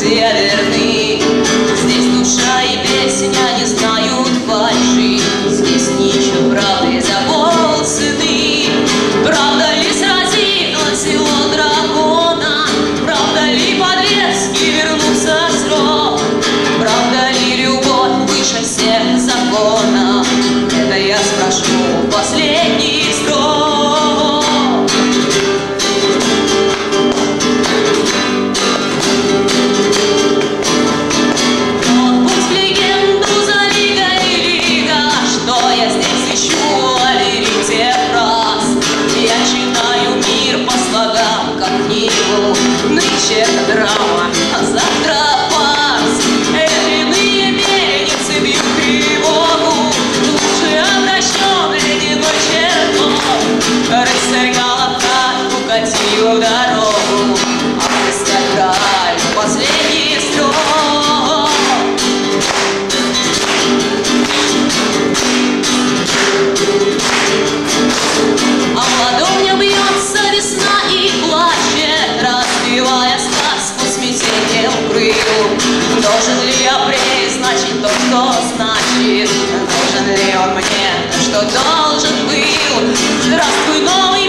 друзья верны. Здесь душа и песня не знают фальши, здесь ничего правды за полцены. Правда ли сразила село дракона? Правда ли подвески вернутся в срок? Правда ли любовь выше всех законов? Это я спрошу последний срок. Но пусть легенду залегали лига, что я здесь ищу о лирите фраз. Я читаю мир по слогам, как книгу. Нынче это драма, а завтра фарс. Иные мельницы бьют тревогу, лучше обращен ледяной чертог. Рыцарь Галахад укатил в дорогу, а мы скакали в последний срок. А в ладонях бьется весна и плачет, разбивая сказку смятением крыл. Должен ли апрель значить то, что значит? Должен ли он мне то, что должен был? Здравствуй, новый